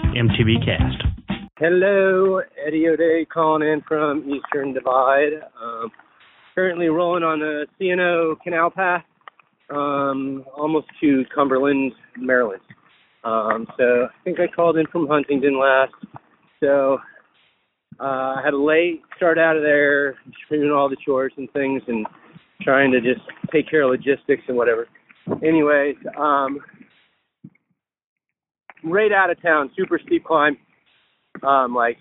MTV Cast. Hello, Eddie O'Day calling in from Eastern Divide. Currently rolling on the C&O Canal Path, almost to Cumberland, Maryland. So I think I called in from Huntington last. So I had a late start out of there, doing all the chores and things and trying to just take care of logistics and whatever. Anyways, right out of town, super steep climb, like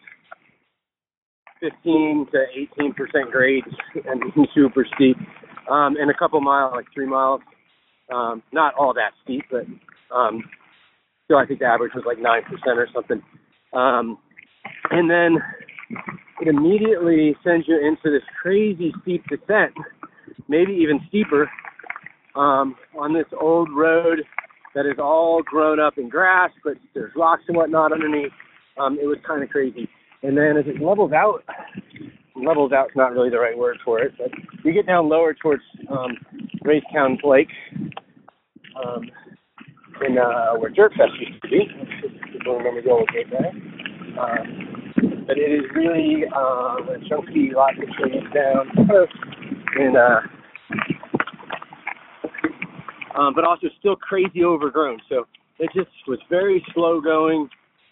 15 to 18% grades and super steep, and a couple miles, like 3 miles, not all that steep, but still I think the average was like 9% or something. And then it immediately sends you into this crazy steep descent, maybe even steeper, on this old road that is all grown up in grass, but there's rocks and whatnot underneath. It was kind of crazy. And then as it levels out's not really the right word for it, but you get down lower towards Raystown Lake, in where Jerk Fest used to be. People remember the old gate there. But it is really chunky, lots of trees down, and but also still crazy overgrown. So it just was very slow going,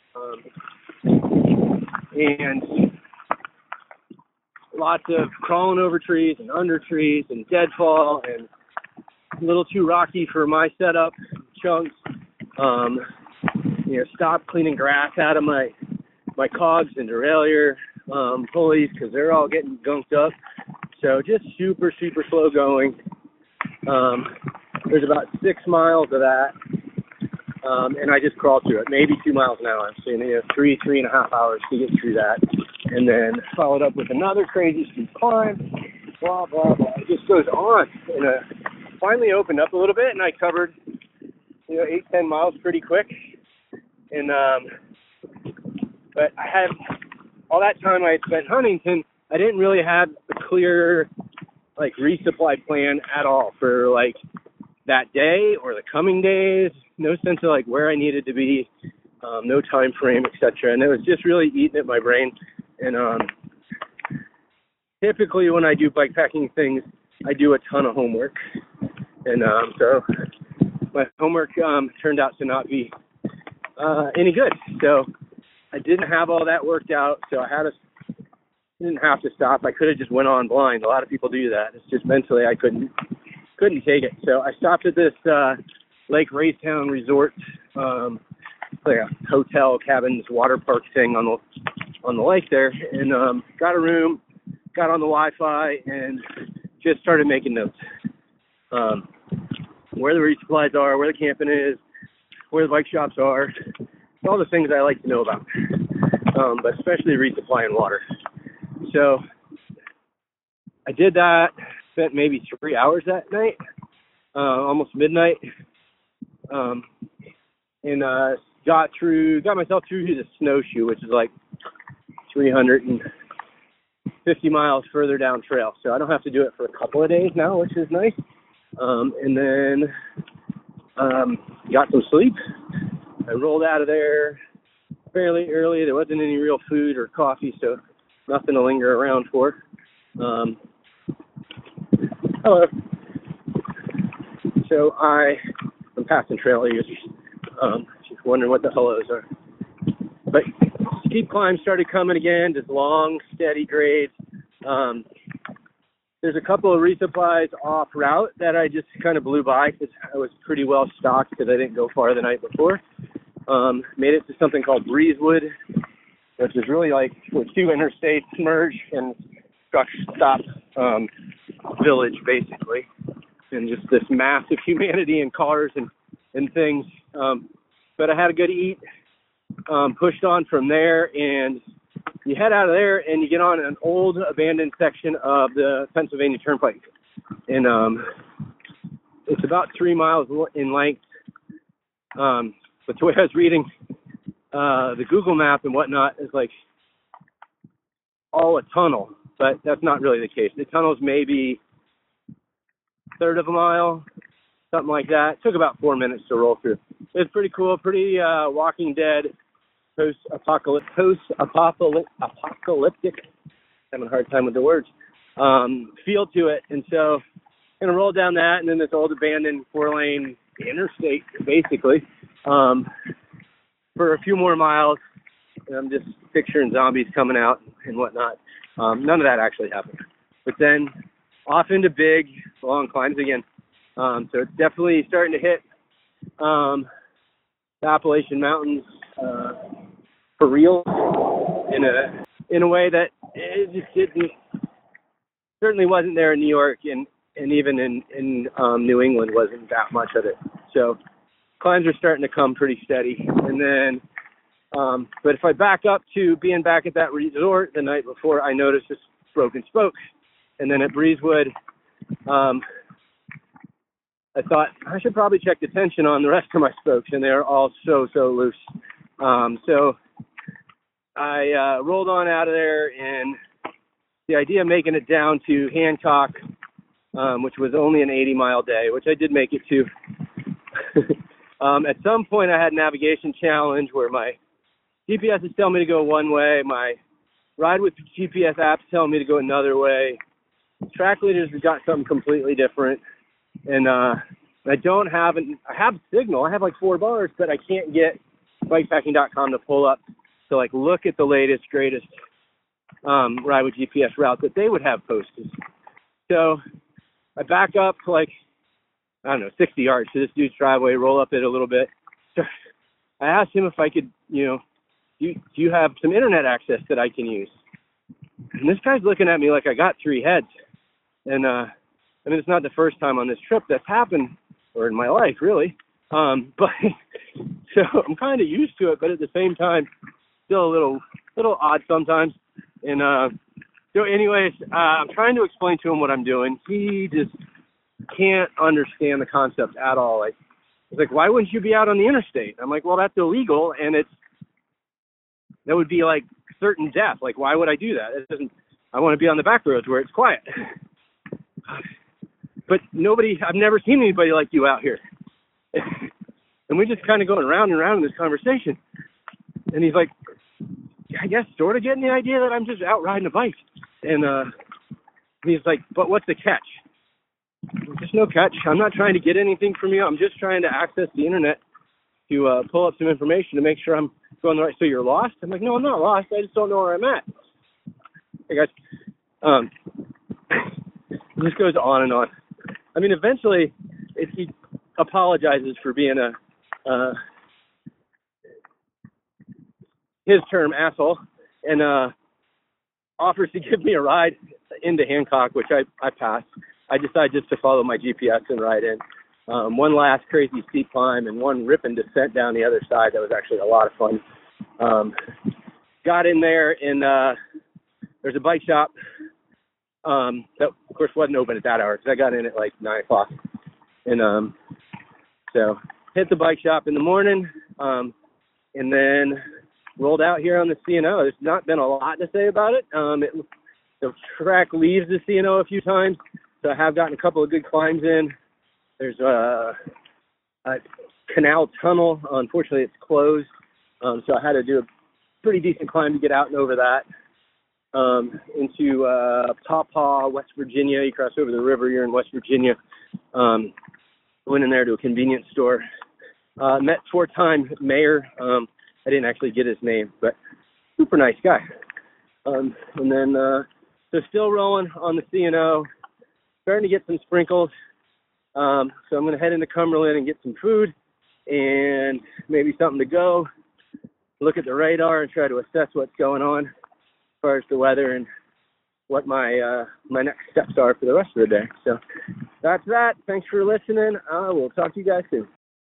and lots of crawling over trees and under trees and deadfall and a little too rocky for my setup chunks. Stop cleaning grass out of my cogs and derailleur pulleys because they're all getting gunked up. So just super, super slow going. There's about 6 miles of that, and I just crawled through it, maybe 2 miles an hour. So, 3.5 hours to get through that, and then followed up with another crazy steep climb, blah, blah, blah. It just goes on, and finally opened up a little bit, and I covered, 8-10 miles pretty quick, and but I had, all that time I had spent Huntington, I didn't really have a clear, resupply plan at all for, that day or the coming days. No sense of, where I needed to be, no time frame, etc. And it was just really eating at my brain. And typically when I do bikepacking things, I do a ton of homework. And so my homework turned out to not be any good. So I didn't have all that worked out, so didn't have to stop. I could have just went on blind. A lot of people do that. It's just mentally I couldn't take it. So I stopped at this Lake Raystown Resort, like a hotel, cabins, water park thing on the lake there, and got a room, got on the Wi-Fi, and just started making notes. Where the resupplies are, where the camping is, where the bike shops are, all the things I like to know about, but especially resupply and water. So I did that, spent maybe 3 hours that night, almost midnight, and got myself through the snowshoe, which is 350 miles further down trail. So I don't have to do it for a couple of days now, which is nice. And then got some sleep. I rolled out of there fairly early. There wasn't any real food or coffee, so nothing to linger around for. Hello. So I'm passing trail users. Just wondering what the hellos are. But steep climb started coming again, just long, steady grades. There's a couple of resupplies off route that I just kind of blew by because I was pretty well stocked because I didn't go far the night before. Made it to something called Breezewood, which is really where 2 interstates merge and truck stop village, basically. And just this mass of humanity and cars and things. But I had a good eat, pushed on from there, and you head out of there and you get on an old abandoned section of the Pennsylvania Turnpike. And it's about 3 miles in length. But the way I was reading the Google map and whatnot is all a tunnel, but that's not really the case. The tunnel's maybe a third of a mile, something like that. It took about 4 minutes to roll through. It's pretty cool, pretty Walking Dead post-apocalyptic, having a hard time with the words, feel to it. And so going to roll down that, and then this old abandoned 4-lane interstate, basically, for a few more miles. And I'm just picturing zombies coming out and whatnot. None of that actually happened. But then off into big, long climbs again. So it's definitely starting to hit the Appalachian Mountains for real in a way that it just certainly wasn't there in New York, and even in New England wasn't that much of it. So climbs are starting to come pretty steady. And then, but if I back up to being back at that resort the night before, I noticed this broken spokes. And then at Breezewood, I thought I should probably check the tension on the rest of my spokes, and they're all so loose. So I rolled on out of there, and the idea of making it down to Hancock, which was only an 80-mile day, which I did make it to. At some point, I had a navigation challenge where my GPS is telling me to go one way, my Ride with GPS apps telling me to go another way. Track leaders have got something completely different, and I have signal. I have like 4 bars, but I can't get bikepacking.com to pull up to like look at the latest, greatest Ride with GPS route that they would have posted. So I back up like, 60 yards to this dude's driveway, roll up it a little bit. So I asked him if I could, do you have some internet access that I can use? And this guy's looking at me like I got 3 heads. And, it's not the first time on this trip that's happened, or in my life, really. But so I'm kind of used to it, but at the same time, still a little odd sometimes. And so anyways, I'm trying to explain to him what I'm doing. He just can't understand the concept at all. He's like, why wouldn't you be out on the interstate? I'm like, well, that's illegal, and that would be like certain death. Like, why would I do that? I want to be on the back roads where it's quiet. But I've never seen anybody like you out here. And we're just kind of going round and round in this conversation. And he's like, I guess sort of getting the idea that I'm just out riding a bike. And he's like, but what's the catch? There's no catch. I'm not trying to get anything from you. I'm just trying to access the internet to pull up some information to make sure I'm going the right. So you're lost? I'm like, no, I'm not lost. I just don't know where I'm at. Hey, guys. This goes on and on. Eventually, he apologizes for being his term, asshole, and offers to give me a ride into Hancock, which I passed. I decided just to follow my GPS and ride in. One last crazy steep climb and one ripping descent down the other side. That was actually a lot of fun. Got in there, and there's a bike shop that, of course, wasn't open at that hour because I got in at like 9 o'clock. And so hit the bike shop in the morning, and then rolled out here on the C&O. There's not been a lot to say about it. The track leaves the C&O a few times, so I have gotten a couple of good climbs in. There's a canal tunnel. Unfortunately, it's closed, so I had to do a pretty decent climb to get out and over that. Into Pawpaw, West Virginia. You cross over the river, you're in West Virginia. Went in there to a convenience store. Met 4-time mayor. I didn't actually get his name, but super nice guy. And then, so still rolling on the C&O, starting to get some sprinkles. So I'm going to head into Cumberland and get some food and maybe something to go, look at the radar and try to assess what's going on as far as the weather and what my next steps are for the rest of the day. So that's that. Thanks for listening. We'll talk to you guys soon.